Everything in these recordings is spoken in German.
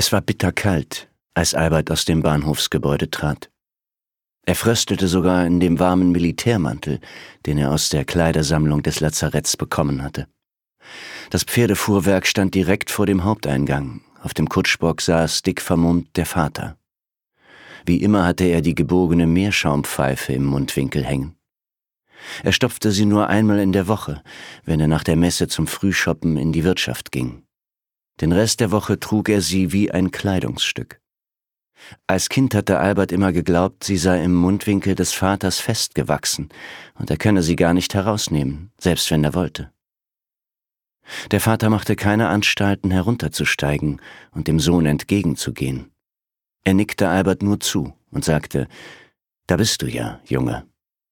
Es war bitterkalt, als Albert aus dem Bahnhofsgebäude trat. Er fröstelte sogar in dem warmen Militärmantel, den er aus der Kleidersammlung des Lazaretts bekommen hatte. Das Pferdefuhrwerk stand direkt vor dem Haupteingang. Auf dem Kutschbock saß dick vermummt der Vater. Wie immer hatte er die gebogene Meerschaumpfeife im Mundwinkel hängen. Er stopfte sie nur einmal in der Woche, wenn er nach der Messe zum Frühschoppen in die Wirtschaft ging. Den Rest der Woche trug er sie wie ein Kleidungsstück. Als Kind hatte Albert immer geglaubt, sie sei im Mundwinkel des Vaters festgewachsen und er könne sie gar nicht herausnehmen, selbst wenn er wollte. Der Vater machte keine Anstalten, herunterzusteigen und dem Sohn entgegenzugehen. Er nickte Albert nur zu und sagte, »Da bist du ja, Junge.«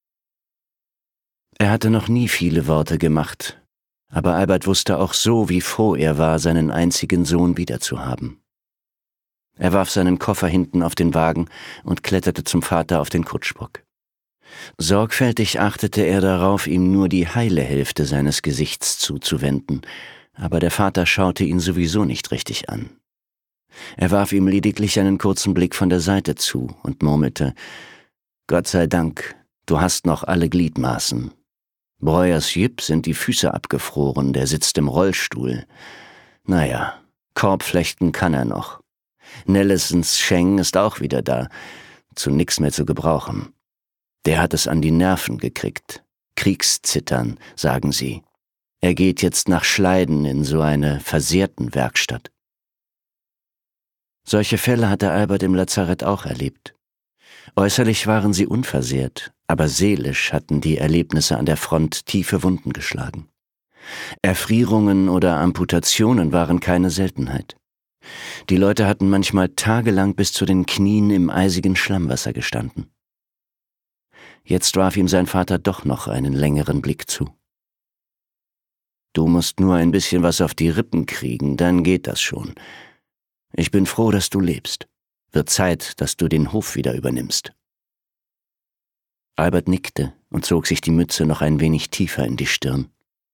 Er hatte noch nie viele Worte gemacht, aber Albert wusste auch so, wie froh er war, seinen einzigen Sohn wiederzuhaben. Er warf seinen Koffer hinten auf den Wagen und kletterte zum Vater auf den Kutschbock. Sorgfältig achtete er darauf, ihm nur die heile Hälfte seines Gesichts zuzuwenden, aber der Vater schaute ihn sowieso nicht richtig an. Er warf ihm lediglich einen kurzen Blick von der Seite zu und murmelte, »Gott sei Dank, du hast noch alle Gliedmaßen. Breuers Jüpp sind die Füße abgefroren, der sitzt im Rollstuhl. Naja, Korbflechten kann er noch. Nellesens Scheng ist auch wieder da, zu nix mehr zu gebrauchen. Der hat es an die Nerven gekriegt. Kriegszittern, sagen sie. Er geht jetzt nach Schleiden in so eine Versehrtenwerkstatt.« Solche Fälle hatte Albert im Lazarett auch erlebt. Äußerlich waren sie unversehrt, aber seelisch hatten die Erlebnisse an der Front tiefe Wunden geschlagen. Erfrierungen oder Amputationen waren keine Seltenheit. Die Leute hatten manchmal tagelang bis zu den Knien im eisigen Schlammwasser gestanden. Jetzt warf ihm sein Vater doch noch einen längeren Blick zu. »Du musst nur ein bisschen was auf die Rippen kriegen, dann geht das schon. Ich bin froh, dass du lebst. Wird Zeit, dass du den Hof wieder übernimmst.« Albert nickte und zog sich die Mütze noch ein wenig tiefer in die Stirn.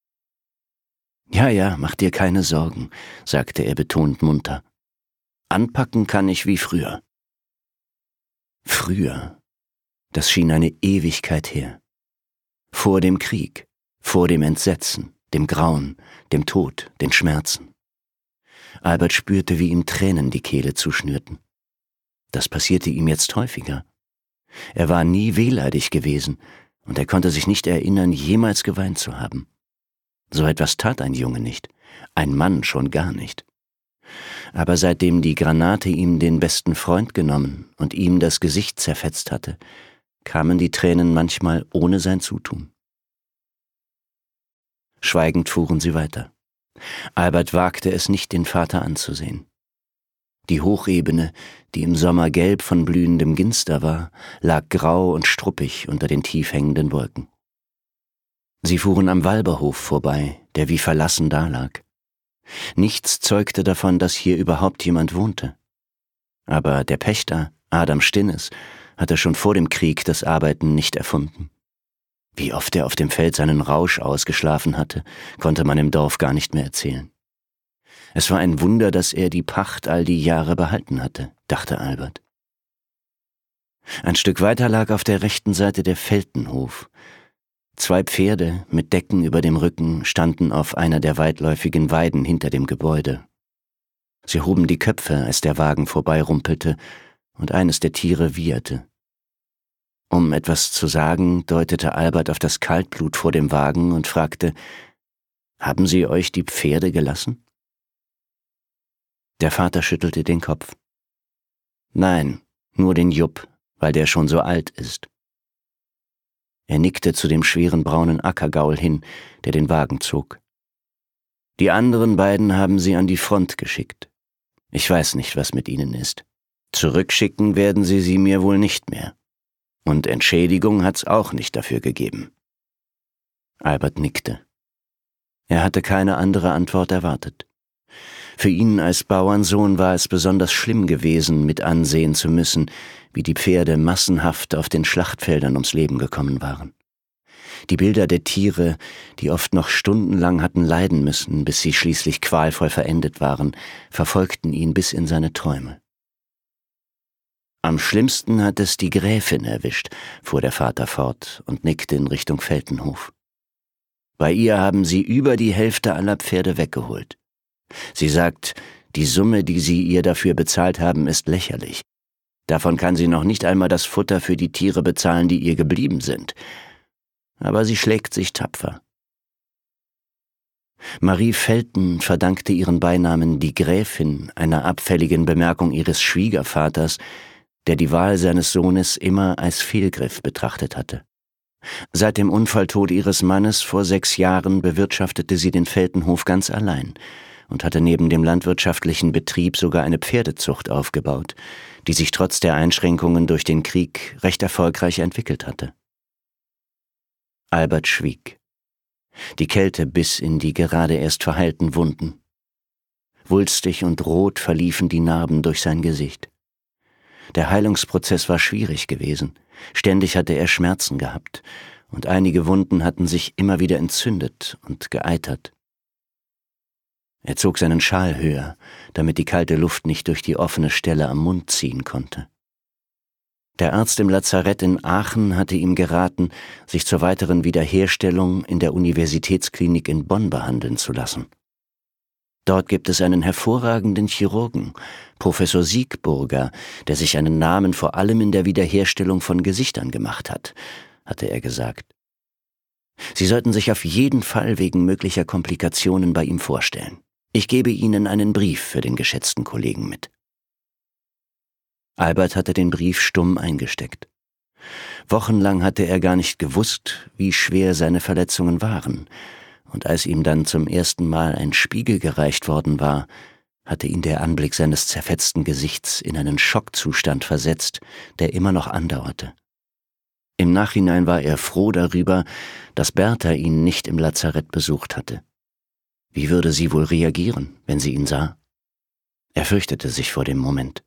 »Ja, mach dir keine Sorgen«, sagte er betont munter. »Anpacken kann ich wie früher.« Früher, das schien eine Ewigkeit her. Vor dem Krieg, vor dem Entsetzen, dem Grauen, dem Tod, den Schmerzen. Albert spürte, wie ihm Tränen die Kehle zuschnürten. Das passierte ihm jetzt häufiger. Er war nie wehleidig gewesen und er konnte sich nicht erinnern, jemals geweint zu haben. So etwas tat ein Junge nicht, ein Mann schon gar nicht. Aber seitdem die Granate ihm den besten Freund genommen und ihm das Gesicht zerfetzt hatte, kamen die Tränen manchmal ohne sein Zutun. Schweigend fuhren sie weiter. Albert wagte es nicht, den Vater anzusehen. Die Hochebene, die im Sommer gelb von blühendem Ginster war, lag grau und struppig unter den tief hängenden Wolken. Sie fuhren am Walberhof vorbei, der wie verlassen dalag. Nichts zeugte davon, dass hier überhaupt jemand wohnte. Aber der Pächter, Adam Stinnes, hatte schon vor dem Krieg das Arbeiten nicht erfunden. Wie oft er auf dem Feld seinen Rausch ausgeschlafen hatte, konnte man im Dorf gar nicht mehr erzählen. Es war ein Wunder, dass er die Pacht all die Jahre behalten hatte, dachte Albert. Ein Stück weiter lag auf der rechten Seite der Feltenhof. 2 Pferde mit Decken über dem Rücken standen auf einer der weitläufigen Weiden hinter dem Gebäude. Sie hoben die Köpfe, als der Wagen vorbeirumpelte und eines der Tiere wieherte. Um etwas zu sagen, deutete Albert auf das Kaltblut vor dem Wagen und fragte, »Haben Sie euch die Pferde gelassen?« Der Vater schüttelte den Kopf. »Nein, nur den Jupp, weil der schon so alt ist.« Er nickte zu dem schweren braunen Ackergaul hin, der den Wagen zog. »Die anderen beiden haben sie an die Front geschickt. Ich weiß nicht, was mit ihnen ist. Zurückschicken werden sie mir wohl nicht mehr. Und Entschädigung hat's auch nicht dafür gegeben.« Albert nickte. Er hatte keine andere Antwort erwartet. Für ihn als Bauernsohn war es besonders schlimm gewesen, mit ansehen zu müssen, wie die Pferde massenhaft auf den Schlachtfeldern ums Leben gekommen waren. Die Bilder der Tiere, die oft noch stundenlang hatten leiden müssen, bis sie schließlich qualvoll verendet waren, verfolgten ihn bis in seine Träume. »Am schlimmsten hat es die Gräfin erwischt«, fuhr der Vater fort und nickte in Richtung Feltenhof. »Bei ihr haben sie über die Hälfte aller Pferde weggeholt. Sie sagt, die Summe, die sie ihr dafür bezahlt haben, ist lächerlich. Davon kann sie noch nicht einmal das Futter für die Tiere bezahlen, die ihr geblieben sind. Aber sie schlägt sich tapfer.« Marie Felten verdankte ihren Beinamen die Gräfin einer abfälligen Bemerkung ihres Schwiegervaters, der die Wahl seines Sohnes immer als Fehlgriff betrachtet hatte. Seit dem Unfalltod ihres Mannes vor 6 Jahren bewirtschaftete sie den Feltenhof ganz allein und hatte neben dem landwirtschaftlichen Betrieb sogar eine Pferdezucht aufgebaut, die sich trotz der Einschränkungen durch den Krieg recht erfolgreich entwickelt hatte. Albert schwieg. Die Kälte biss in die gerade erst verheilten Wunden. Wulstig und rot verliefen die Narben durch sein Gesicht. Der Heilungsprozess war schwierig gewesen. Ständig hatte er Schmerzen gehabt, und einige Wunden hatten sich immer wieder entzündet und geeitert. Er zog seinen Schal höher, damit die kalte Luft nicht durch die offene Stelle am Mund ziehen konnte. Der Arzt im Lazarett in Aachen hatte ihm geraten, sich zur weiteren Wiederherstellung in der Universitätsklinik in Bonn behandeln zu lassen. Dort gibt es einen hervorragenden Chirurgen, Professor Siegburger, der sich einen Namen vor allem in der Wiederherstellung von Gesichtern gemacht hat, hatte er gesagt. Sie sollten sich auf jeden Fall wegen möglicher Komplikationen bei ihm vorstellen. Ich gebe Ihnen einen Brief für den geschätzten Kollegen mit. Albert hatte den Brief stumm eingesteckt. Wochenlang hatte er gar nicht gewusst, wie schwer seine Verletzungen waren, und als ihm dann zum ersten Mal ein Spiegel gereicht worden war, hatte ihn der Anblick seines zerfetzten Gesichts in einen Schockzustand versetzt, der immer noch andauerte. Im Nachhinein war er froh darüber, dass Bertha ihn nicht im Lazarett besucht hatte. Wie würde sie wohl reagieren, wenn sie ihn sah? Er fürchtete sich vor dem Moment.